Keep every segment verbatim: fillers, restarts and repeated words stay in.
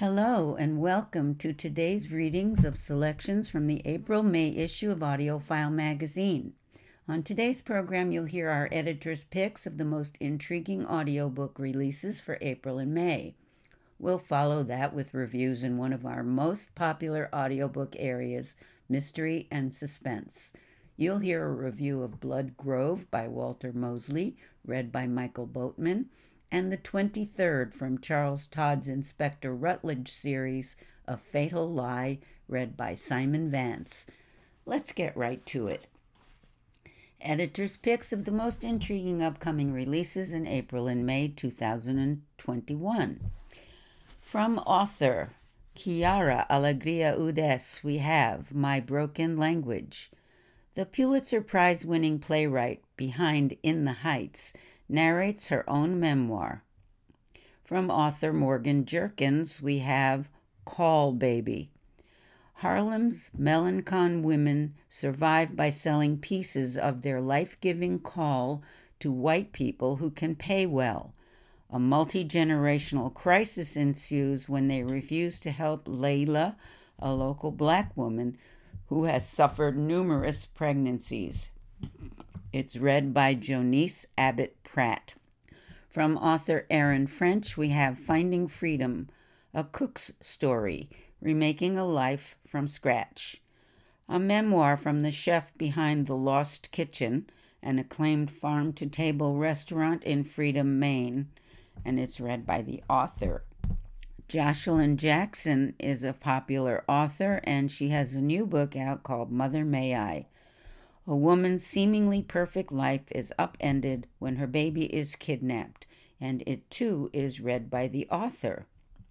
Hello, and welcome to today's readings of selections from the April-May issue of AudioFile magazine. On today's program, you'll hear our editor's picks of the most intriguing audiobook releases for April and May. We'll follow that with reviews in one of our most popular audiobook areas, mystery and suspense. You'll hear a review of Blood Grove by Walter Mosley, read by Michael Boatman, and the twenty-third from Charles Todd's Inspector Rutledge series, A Fatal Lie, read by Simon Vance. Let's get right to it. Editor's picks of the most intriguing upcoming releases in April and May two thousand twenty-one. From author Chiara Alegria Udes, we have My Broken Language. The Pulitzer Prize-winning playwright behind In the Heights narrates her own memoir. From author Morgan Jerkins, we have Call Baby. Harlem's Melancon women survive by selling pieces of their life-giving call to white people who can pay well. A multi-generational crisis ensues when they refuse to help Layla, a local black woman who has suffered numerous pregnancies. It's read by Jonice Abbott Pratt. From author Aaron French, we have Finding Freedom, a cook's story, remaking a life from scratch. A memoir from the chef behind The Lost Kitchen, an acclaimed farm-to-table restaurant in Freedom, Maine, and it's read by the author. Jocelyn Jackson is a popular author, and she has a new book out called Mother May I. A woman's seemingly perfect life is upended when her baby is kidnapped, and it too is read by the author.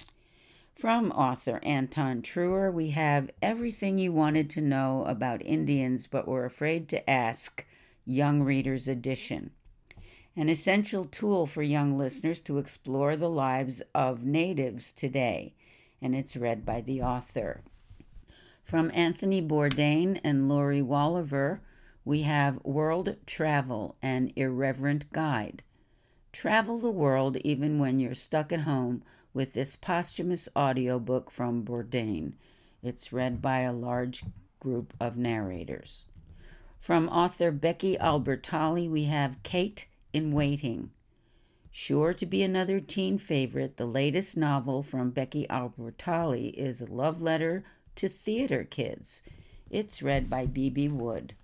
From author Anton Truer, we have Everything You Wanted to Know About Indians But Were Afraid to Ask, Young Readers Edition. An essential tool for young listeners to explore the lives of natives today, and it's read by the author. From Anthony Bourdain and Lori Walliver, we have World Travel, an Irreverent Guide. Travel the world even when you're stuck at home with this posthumous audiobook from Bourdain. It's read by a large group of narrators. From author Becky Albertalli, we have Kate in Waiting. Sure to be another teen favorite, the latest novel from Becky Albertalli is a love letter to theater kids. It's read by B B Wood.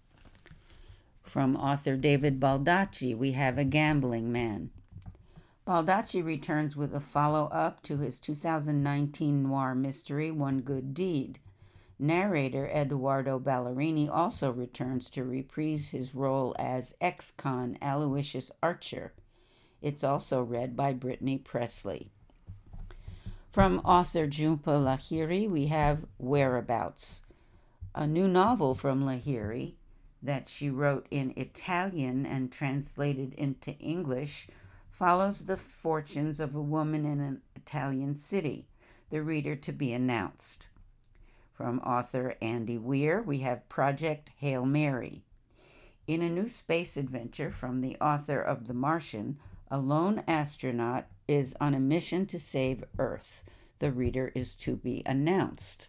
From author David Baldacci, we have A Gambling Man. Baldacci returns with a follow-up to his two thousand nineteen noir mystery, One Good Deed. Narrator Eduardo Ballerini also returns to reprise his role as ex-con Aloysius Archer. It's also read by Brittany Presley. From author Jhumpa Lahiri, we have Whereabouts, a new novel from Lahiri that she wrote in Italian and translated into English, follows the fortunes of a woman in an Italian city, the reader to be announced. From author Andy Weir, we have Project Hail Mary. In a new space adventure from the author of The Martian, a lone astronaut is on a mission to save Earth. The reader is to be announced.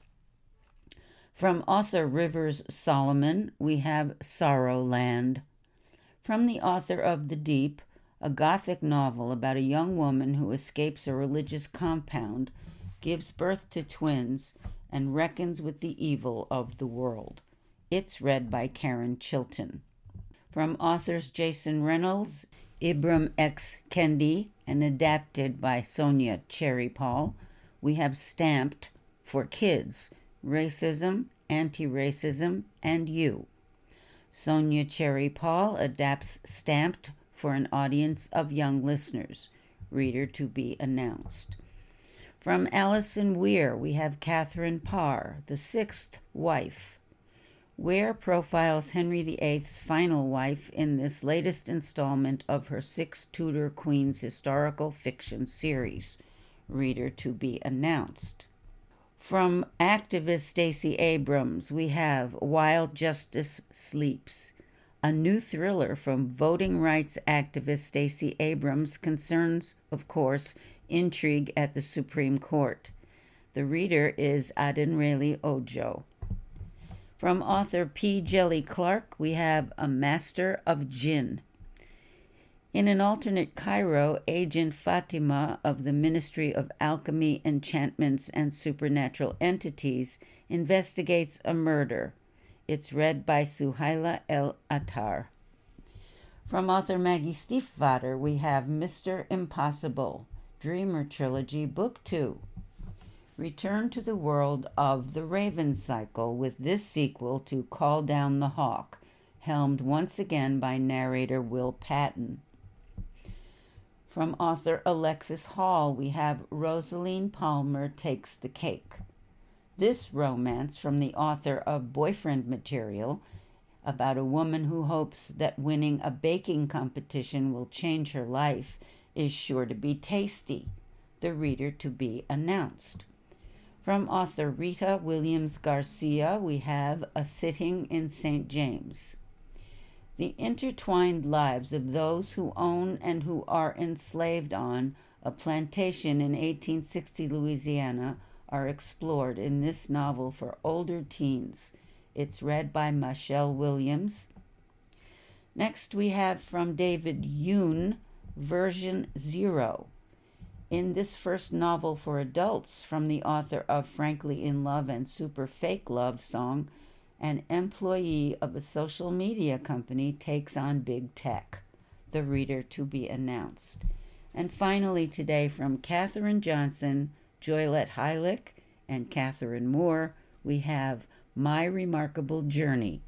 From author Rivers Solomon, we have Sorrowland. From the author of The Deep, a gothic novel about a young woman who escapes a religious compound, gives birth to twins, and reckons with the evil of the world. It's read by Karen Chilton. From authors Jason Reynolds, Ibram X. Kendi, and adapted by Sonia Cherry Paul, we have Stamped for Kids, Racism, Anti-Racism, and You. Sonia Cherry Paul adapts Stamped for an audience of young listeners, reader to be announced. From Alison Weir, we have Catherine Parr, The Sixth Wife. Weir profiles Henry the Eighth's final wife in this latest installment of her Six Tudor Queens historical fiction series, reader to be announced. From activist Stacey Abrams, we have While Justice Sleeps. A new thriller from voting rights activist Stacey Abrams concerns, of course, intrigue at the Supreme Court. The The reader is Adenrele Ojo. From author P. Jelly Clark, we have A Master of Jinn. In an alternate Cairo, Agent Fatima of the Ministry of Alchemy, Enchantments, and Supernatural Entities investigates a murder. It's read by Suhaila El Attar. From author Maggie Stiefvater, we have Mister Impossible, Dreamer Trilogy, Book two. Return to the world of The Raven Cycle with this sequel to Call Down the Hawk, helmed once again by narrator Will Patton. From author Alexis Hall, we have Rosaline Palmer Takes the Cake. This romance from the author of Boyfriend Material, about a woman who hopes that winning a baking competition will change her life, is sure to be tasty. The reader to be announced. From author Rita Williams Garcia, we have A Sitting in Saint James. The intertwined lives of those who own and who are enslaved on a plantation in eighteen sixty Louisiana are explored in this novel for older teens. It's read by Michelle Williams. Next, we have from David Yoon, Version Zero. In this first novel for adults from the author of Frankly in Love and Super Fake Love Song, an employee of a social media company takes on big tech. The reader to be announced. And finally today from Katherine Johnson, Joylette Heilich, and Catherine Moore, we have My Remarkable Journey.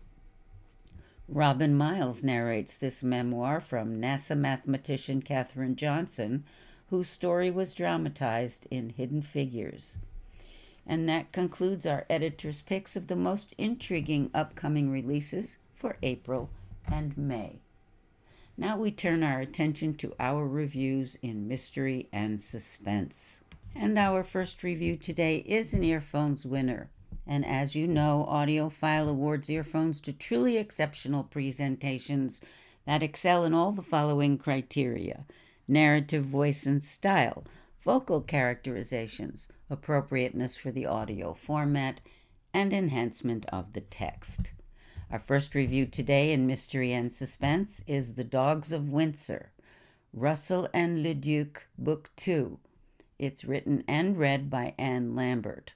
Robin Miles narrates this memoir from NASA mathematician Katherine Johnson, whose story was dramatized in Hidden Figures. And that concludes our editor's picks of the most intriguing upcoming releases for April and May. Now we turn our attention to our reviews in mystery and suspense. And our first review today is an Earphones winner. And as you know, AudioFile awards earphones to truly exceptional presentations that excel in all the following criteria: narrative voice and style, vocal characterizations, appropriateness for the audio format, and enhancement of the text. Our first review today in Mystery and Suspense is The Dogs of Windsor, Russell and Leduc, Book two. It's written and read by Anne Lambert.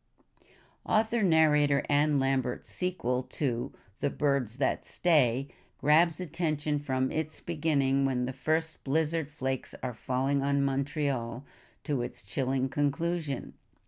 Author-narrator Anne Lambert's sequel to The Birds That Stay grabs attention from its beginning when the first blizzard flakes are falling on Montreal to its chilling conclusion.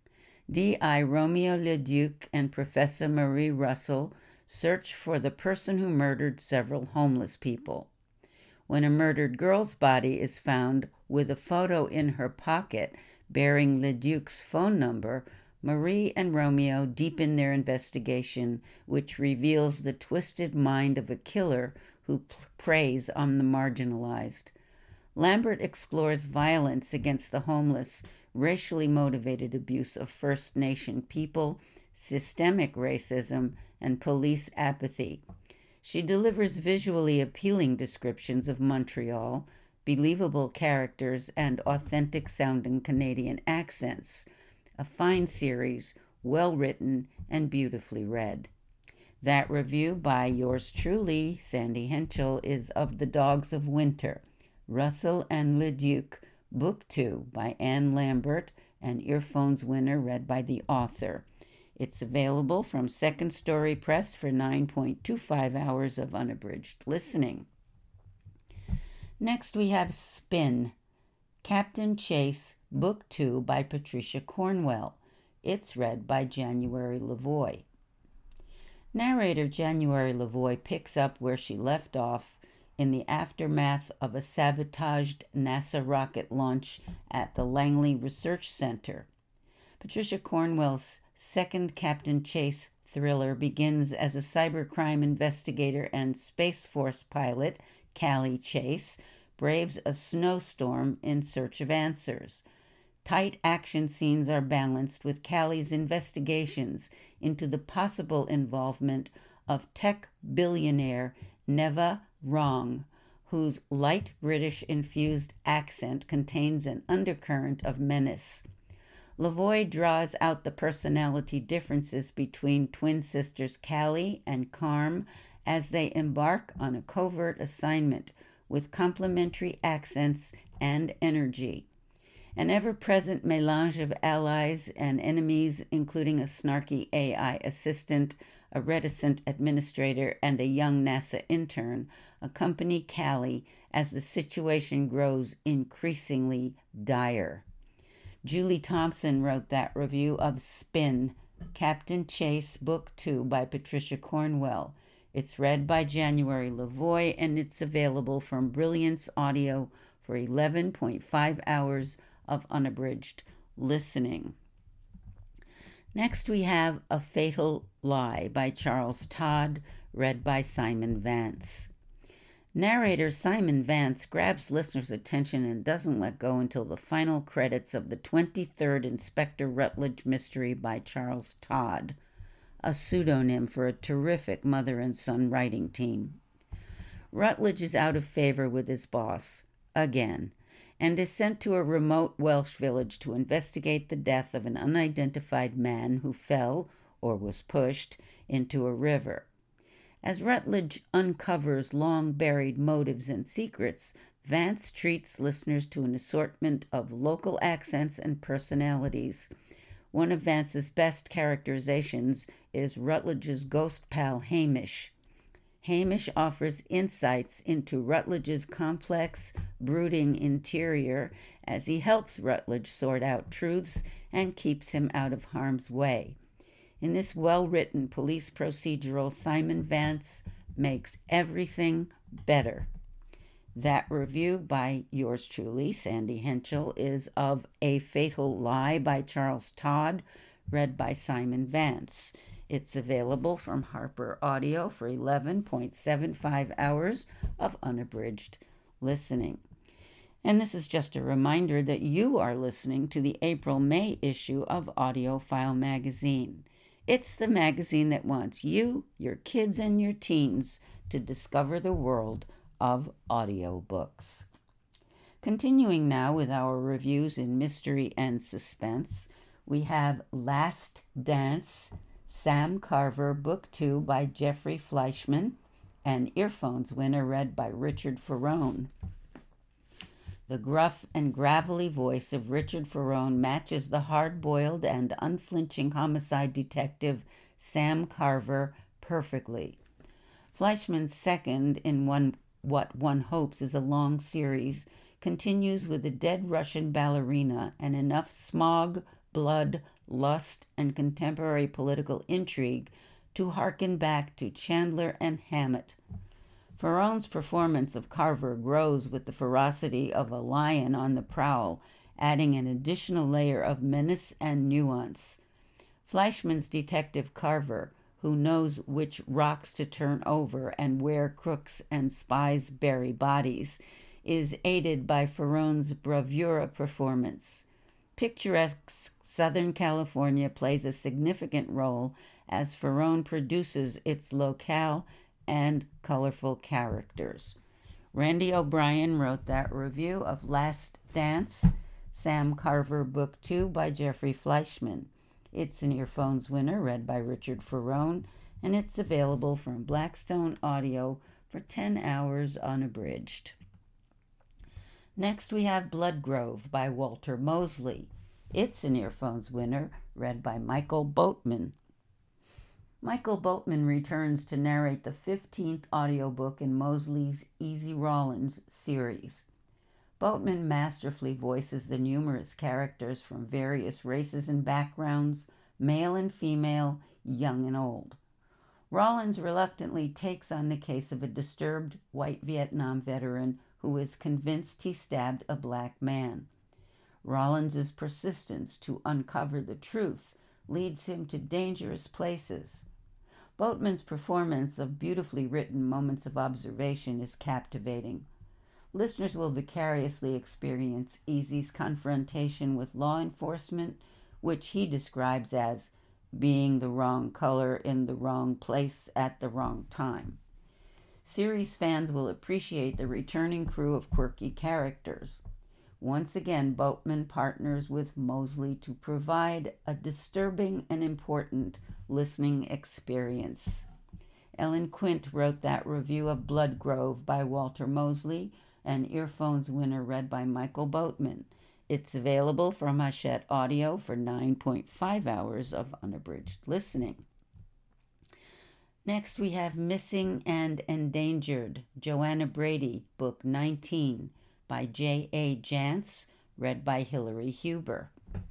D I Romeo Leduc and Professor Marie Russell search for the person who murdered several homeless people. When a murdered girl's body is found with a photo in her pocket bearing Leduc's phone number, Marie and Romeo deepen their investigation, which reveals the twisted mind of a killer who p- preys on the marginalized. Lambert explores violence against the homeless, racially motivated abuse of First Nation people, systemic racism, and police apathy. She delivers visually appealing descriptions of Montreal, believable characters, and authentic-sounding Canadian accents. A fine series, well-written, and beautifully read. That review by yours truly, Sandy Henschel, is of The Dogs of Winter, Russell and Leduc, Book two by Anne Lambert, an Earphones winner read by the author. It's available from Second Story Press for nine point two five hours of unabridged listening. Next we have Spin, Captain Chase, Book two by Patricia Cornwell. It's read by January Lavoie. Narrator January Lavoie picks up where she left off in the aftermath of a sabotaged NASA rocket launch at the Langley Research Center. Patricia Cornwell's second Captain Chase thriller begins as a cybercrime investigator and Space Force pilot, Callie Chase, braves a snowstorm in search of answers. Tight action scenes are balanced with Callie's investigations into the possible involvement of tech billionaire Neva Wrong, whose light British-infused accent contains an undercurrent of menace. Lavoie draws out the personality differences between twin sisters Callie and Carm as they embark on a covert assignment with complementary accents and energy. An ever-present melange of allies and enemies, including a snarky A I assistant, a reticent administrator, and a young NASA intern, accompany Callie as the situation grows increasingly dire. Julie Thompson wrote that review of Spin, Captain Chase, Book two by Patricia Cornwell. It's read by January Lavoie, and it's available from Brilliance Audio for eleven point five hours of unabridged listening. Next, we have A Fatal Lie by Charles Todd, read by Simon Vance. Narrator Simon Vance grabs listeners' attention and doesn't let go until the final credits of the twenty-third Inspector Rutledge mystery by Charles Todd, a pseudonym for a terrific mother and son writing team. Rutledge is out of favor with his boss, again, and is sent to a remote Welsh village to investigate the death of an unidentified man who fell, or was pushed, into a river. As Rutledge uncovers long-buried motives and secrets, Vance treats listeners to an assortment of local accents and personalities. One of Vance's best characterizations is Rutledge's ghost pal Hamish. Hamish offers insights into Rutledge's complex, brooding interior as he helps Rutledge sort out truths and keeps him out of harm's way. In this well-written police procedural, Simon Vance makes everything better. That review by yours truly, Sandy Henschel, is of A Fatal Lie by Charles Todd, read by Simon Vance. It's available from Harper Audio for eleven point seven five hours of unabridged listening. And this is just a reminder that you are listening to the April-May issue of AudioFile magazine. It's the magazine that wants you, your kids, and your teens to discover the world of audiobooks. Continuing now with our reviews in mystery and suspense, we have Last Dance, Sam Carver, Book two by Jeffrey Fleischman, and Earphones winner read by Richard Ferrone. The gruff and gravelly voice of Richard Ferrone matches the hard-boiled and unflinching homicide detective Sam Carver perfectly. Fleischman's second in one what one hopes is a long series continues with a dead Russian ballerina and enough smog, blood, lust, and contemporary political intrigue to harken back to Chandler and Hammett. Ferrone's performance of Carver grows with the ferocity of a lion on the prowl, adding an additional layer of menace and nuance. Fleischman's detective Carver, who knows which rocks to turn over and where crooks and spies bury bodies, is aided by Ferrone's bravura performance. Picturesque Southern California plays a significant role as Ferrone produces its locale and colorful characters. Randy O'Brien wrote that review of Last Dance, Sam Carver, Book two by Jeffrey Fleischman. It's an Earphones winner read by Richard Ferrone, and it's available from Blackstone Audio for ten hours unabridged. Next we have Bloodgrove by Walter Mosley. It's an Earphones winner read by Michael Boatman. Michael Boatman returns to narrate the fifteenth audiobook in Mosley's Easy Rawlins series. Boatman masterfully voices the numerous characters from various races and backgrounds, male and female, young and old. Rawlins reluctantly takes on the case of a disturbed white Vietnam veteran who is convinced he stabbed a black man. Rawlins's persistence to uncover the truth leads him to dangerous places. Boatman's performance of beautifully written moments of observation is captivating. Listeners will vicariously experience Easy's confrontation with law enforcement, which he describes as being the wrong color in the wrong place at the wrong time. Series fans will appreciate the returning crew of quirky characters. Once again, Boatman partners with Mosley to provide a disturbing and important listening experience. Ellen Quint wrote that review of Blood Grove by Walter Mosley, an Earphones winner read by Michael Boatman. It's available from Hachette Audio for nine point five hours of unabridged listening. Next, we have Missing and Endangered, Joanna Brady, Book nineteen, by J A. Jantz, read by Hilary Huber.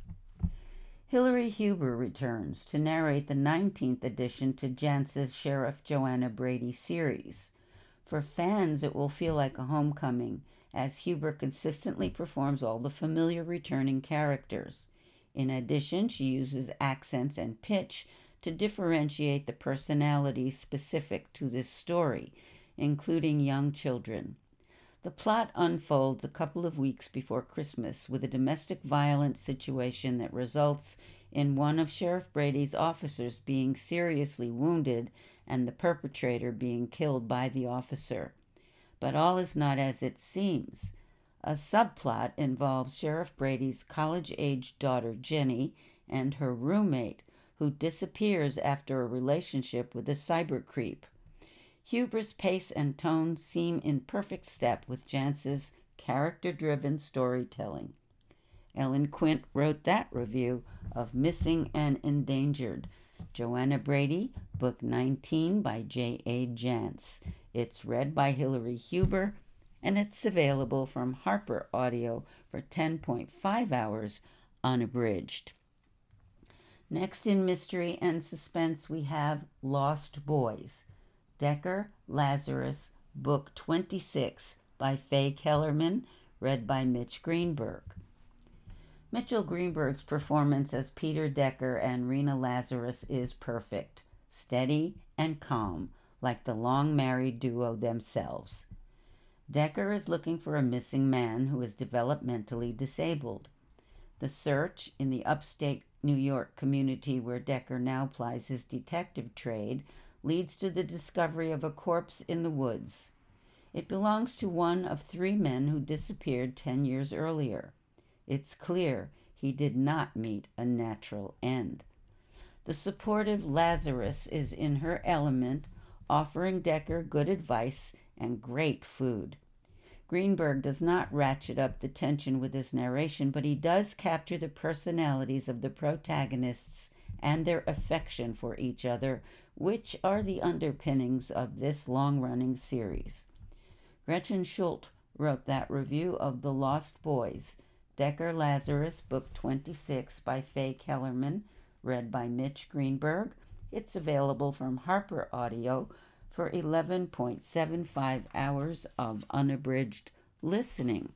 Hilary Huber returns to narrate the nineteenth edition to Jantz's Sheriff Joanna Brady series. For fans, it will feel like a homecoming, as Huber consistently performs all the familiar returning characters. In addition, she uses accents and pitch to differentiate the personalities specific to this story, including young children. The plot unfolds a couple of weeks before Christmas with a domestic violence situation that results in one of Sheriff Brady's officers being seriously wounded and the perpetrator being killed by the officer. But all is not as it seems. A subplot involves Sheriff Brady's college-aged daughter Jenny and her roommate, who disappears after a relationship with a cyber creep. Huber's pace and tone seem in perfect step with Jantz's character-driven storytelling. Ellen Quint wrote that review of Missing and Endangered, Joanna Brady, Book nineteen by J A. Jantz. It's read by Hilary Huber, and it's available from Harper Audio for ten point five hours unabridged. Next in mystery and suspense, we have Lost Boys, Decker, Lazarus, Book twenty-six by Faye Kellerman, read by Mitch Greenberg. Mitchell Greenberg's performance as Peter Decker and Rena Lazarus is perfect, steady and calm, like the long-married duo themselves. Decker is looking for a missing man who is developmentally disabled. The search in the upstate New York community where Decker now plies his detective trade leads to the discovery of a corpse in the woods. It belongs to one of three men who disappeared ten years earlier. It's clear he did not meet a natural end. The supportive Lazarus is in her element, offering Decker good advice and great food. Greenberg does not ratchet up the tension with his narration, but he does capture the personalities of the protagonists and their affection for each other, which are the underpinnings of this long-running series. Gretchen Schult wrote that review of The Lost Boys, Decker Lazarus, Book twenty-six by Faye Kellerman, read by Mitch Greenberg. It's available from Harper Audio for eleven point seven five hours of unabridged listening.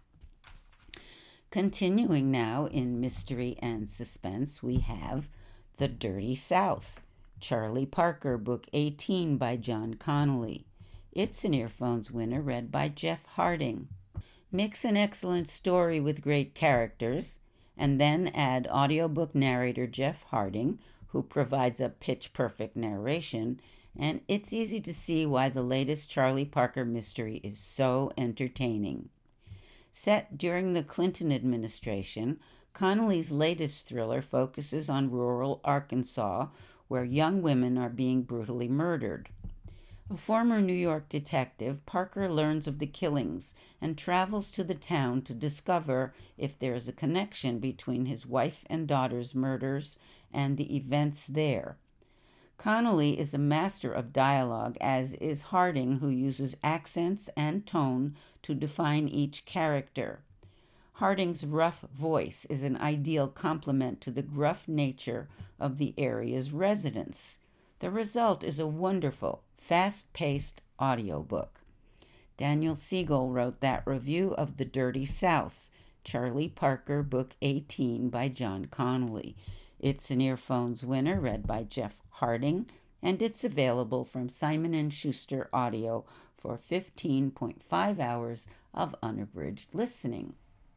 Continuing now in mystery and suspense, we have The Dirty South, Charlie Parker, Book eighteen by John Connolly. It's an Earphones winner read by Jeff Harding. Mix an excellent story with great characters, and then add audiobook narrator Jeff Harding, who provides a pitch-perfect narration, and it's easy to see why the latest Charlie Parker mystery is so entertaining. Set during the Clinton administration, Connolly's latest thriller focuses on rural Arkansas, where young women are being brutally murdered. A former New York detective, Parker learns of the killings and travels to the town to discover if there is a connection between his wife and daughter's murders and the events there. Connolly is a master of dialogue, as is Harding, who uses accents and tone to define each character. Harding's rough voice is an ideal complement to the gruff nature of the area's residents. The result is a wonderful, fast-paced audiobook. Daniel Siegel wrote that review of The Dirty South, Charlie Parker, Book eighteen by John Connolly. It's an Earphones winner read by Jeff Harding, and it's available from Simon and Schuster Audio for fifteen point five hours of unabridged listening.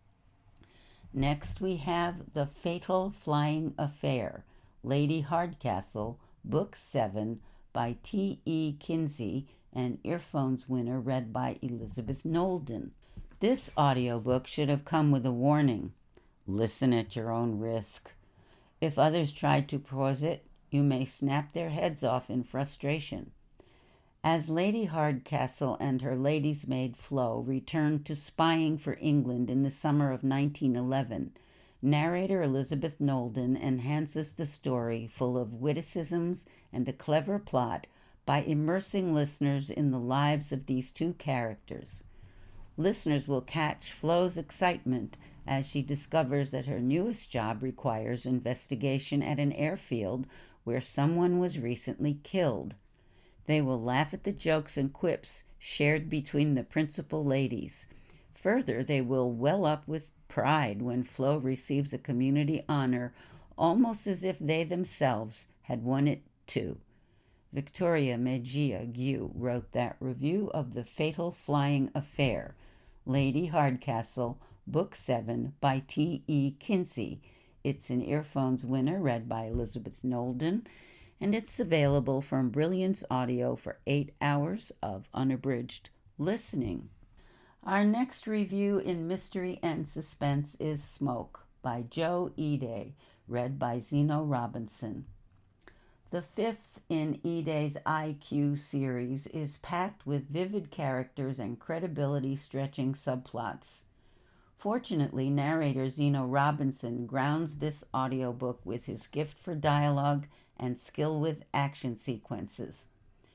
Next we have The Fatal Flying Affair, Lady Hardcastle, Book seven by T E Kinsey, an Earphones winner read by Elizabeth Nolden. This audiobook should have come with a warning. Listen at your own risk. If others try to pause it, you may snap their heads off in frustration. As Lady Hardcastle and her lady's maid Flo returned to spying for England in the summer of nineteen eleven, narrator Elizabeth Nolden enhances the story full of witticisms and a clever plot by immersing listeners in the lives of these two characters. Listeners will catch Flo's excitement as she discovers that her newest job requires investigation at an airfield where someone was recently killed. They will laugh at the jokes and quips shared between the principal ladies. Further, they will well up with pride when Flo receives a community honor, almost as if they themselves had won it too. Victoria Mejia Gu wrote that review of The Fatal Flying Affair, Lady Hardcastle, Book seven by T E Kinsey. It's an Earphones winner read by Elizabeth Nolden, and it's available from Brilliance Audio for eight hours of unabridged listening. Our next review in Mystery and Suspense is Smoke by Joe Ide, read by Zeno Robinson. The fifth in Ide's I Q series is packed with vivid characters and credibility-stretching subplots. Fortunately, narrator Zeno Robinson grounds this audiobook with his gift for dialogue and skill with action sequences.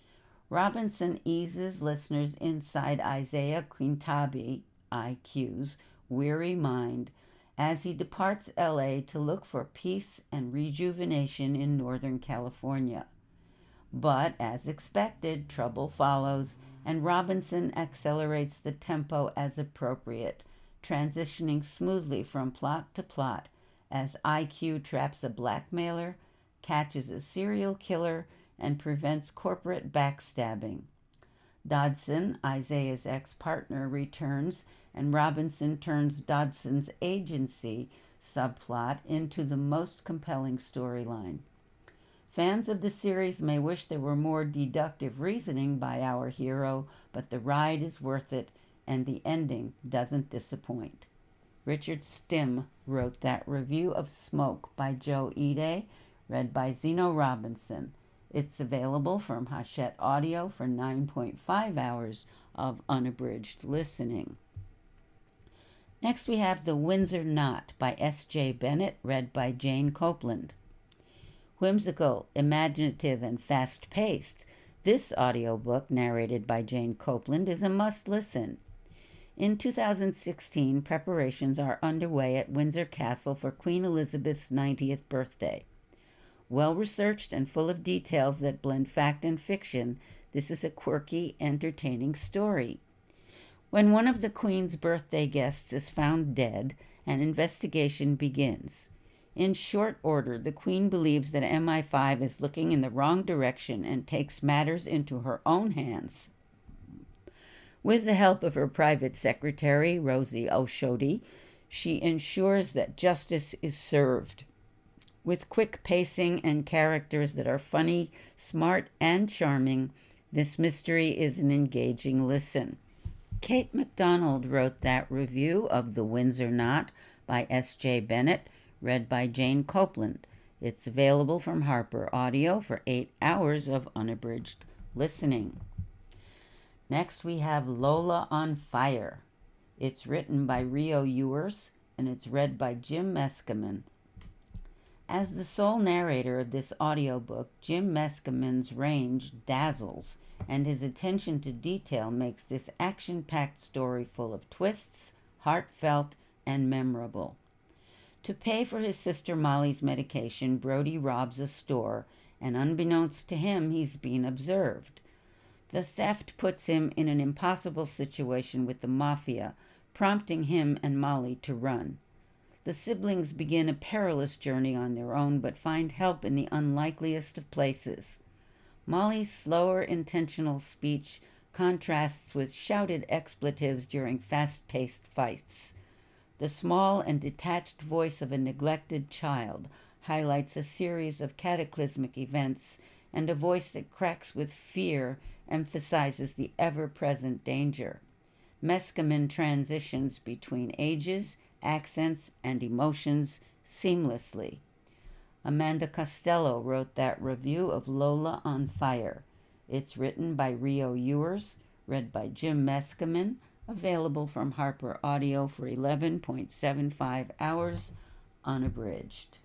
Robinson eases listeners inside Isaiah Quintabi, I Q's, weary mind as he departs L A to look for peace and rejuvenation in Northern California. But, as expected, trouble follows, and Robinson accelerates the tempo as appropriate, transitioning smoothly from plot to plot as I Q traps a blackmailer, catches a serial killer, and prevents corporate backstabbing. Dodson, Isaiah's ex-partner, returns, and Robinson turns Dodson's agency subplot into the most compelling storyline. Fans of the series may wish there were more deductive reasoning by our hero, but the ride is worth it, and the ending doesn't disappoint. Richard Stim wrote that review of Smoke by Joe Ide, read by Zeno Robinson. It's available from Hachette Audio for nine point five hours of unabridged listening. Next we have The Windsor Knot by S J Bennett, read by Jane Copeland. Whimsical, imaginative, and fast-paced, this audiobook, narrated by Jane Copeland, is a must-listen. In two thousand sixteen, preparations are underway at Windsor Castle for Queen Elizabeth's ninetieth birthday. Well-researched and full of details that blend fact and fiction, this is a quirky, entertaining story. When one of the Queen's birthday guests is found dead, an investigation begins. In short order, the Queen believes that M I five is looking in the wrong direction and takes matters into her own hands. With the help of her private secretary, Rosie O'Shodey, she ensures that justice is served. With quick pacing and characters that are funny, smart, and charming, this mystery is an engaging listen. Kate MacDonald wrote that review of The Windsor Knot by S J Bennett, read by Jane Copeland. It's available from Harper Audio for eight hours of unabridged listening. Next we have Lola on Fire. It's written by Rio Ewers, and it's read by Jim Meskimen. As the sole narrator of this audiobook, Jim Meskimen's range dazzles, and his attention to detail makes this action-packed story full of twists, heartfelt, and memorable. To pay for his sister Molly's medication, Brody robs a store, and unbeknownst to him, he's being observed. The theft puts him in an impossible situation with the mafia, prompting him and Molly to run. The siblings begin a perilous journey on their own, but find help in the unlikeliest of places. Molly's slower, intentional speech contrasts with shouted expletives during fast-paced fights. The small and detached voice of a neglected child highlights a series of cataclysmic events, and a voice that cracks with fear emphasizes the ever-present danger. Meskimen transitions between ages, accents, and emotions seamlessly. Amanda Costello wrote that review of Lola on Fire. It's written by Rio Ewers, read by Jim Meskimen, available from Harper Audio for eleven point seven five hours, unabridged.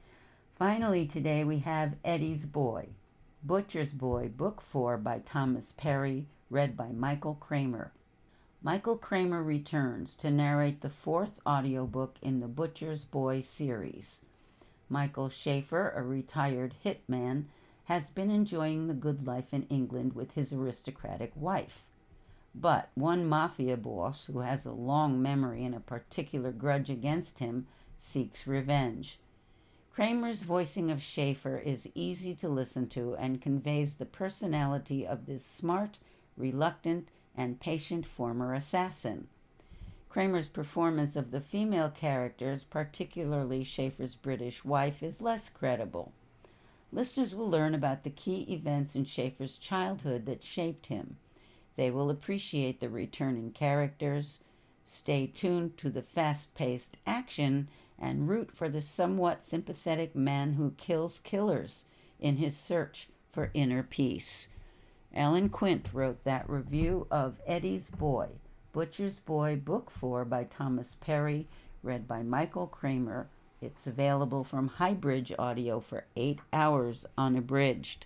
Finally, today we have Eddie's Boy, Butcher's Boy, Book four by Thomas Perry, read by Michael Kramer. Michael Kramer returns to narrate the fourth audiobook in the Butcher's Boy series. Michael Schaefer, a retired hitman, has been enjoying the good life in England with his aristocratic wife. But one mafia boss, who has a long memory and a particular grudge against him, seeks revenge. Kramer's voicing of Schaefer is easy to listen to and conveys the personality of this smart, reluctant, and patient former assassin. Kramer's performance of the female characters, particularly Schaefer's British wife, is less credible. Listeners will learn about the key events in Schaefer's childhood that shaped him. They will appreciate the returning characters, stay tuned to the fast-paced action, and root for the somewhat sympathetic man who kills killers in his search for inner peace. Ellen Quint wrote that review of Eddie's Boy, Butcher's Boy, Book four by Thomas Perry, read by Michael Kramer. It's available from Highbridge Audio for eight hours unabridged.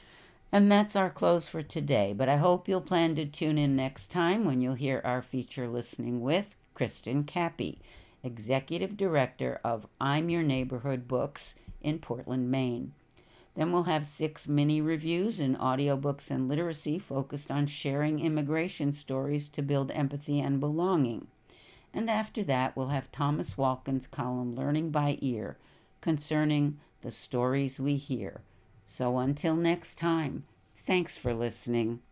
And that's our close for today, but I hope you'll plan to tune in next time when you'll hear our feature Listening with Kristen Cappy, Executive Director of I'm Your Neighborhood Books in Portland, Maine. Then we'll have six mini reviews in audiobooks and literacy focused on sharing immigration stories to build empathy and belonging. And after that, we'll have Thomas Walken's column Learning by Ear concerning the stories we hear. So until next time, thanks for listening.